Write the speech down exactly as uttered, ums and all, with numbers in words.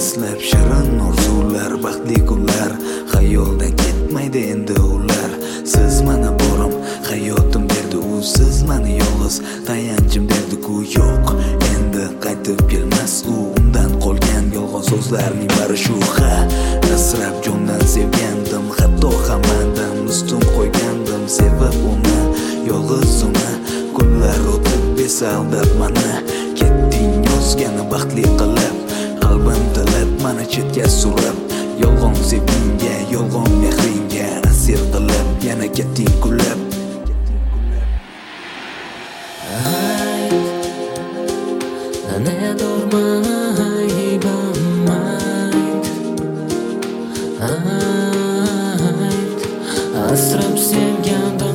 eslab shirin orzular, baxtli kunlar xayoldan ketmaydi endi ular. Siz mana borim, hayotim derdi u, siz mani yolg'iz tayanchim derdi-ku. Yo'q, endi qaytib kelmas u, undan qolgan yolg'on so'zlarning bari shu. Ha, asrab jondan sevgandim, hatto hammadan ustun qo'ygandim. Sevib uni, yolg'iz uni, kunlar o'tib esa aldab mani. Ketding yozgani baxtli qilib, qalbim tilib mani chetga surib, yolg'on sevgingga, yolg'on mehringga asir qilib, yana ketding kulib. Asrab sevgandim